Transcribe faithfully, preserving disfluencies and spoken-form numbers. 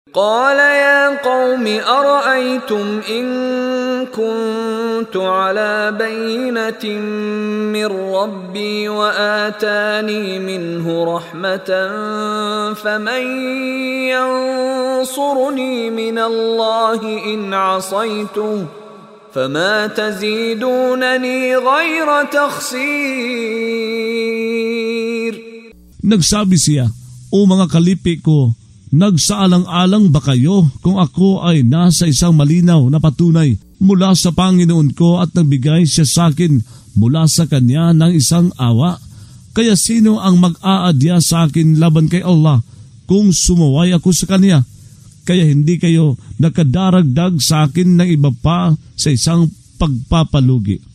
قال يا قوم أرأيتم إن كنت على بينة من ربي وآتاني منه رحمة فمن ينصرني من الله إن عصيته فما تزيدونني غير تخسير. Nagsabi siya, O mga kalipi ko, nagsaalang-alang ba kayo kung ako ay nasa isang malinaw na patunay mula sa Panginoon ko at nagbigay siya sa akin mula sa Kanya ng isang awa? Kaya sino ang mag-aadya sa akin laban kay Allah kung sumuway ako sa Kanya? Kaya hindi kayo nakadaragdag sa akin ng iba pa sa isang pagpapalugi.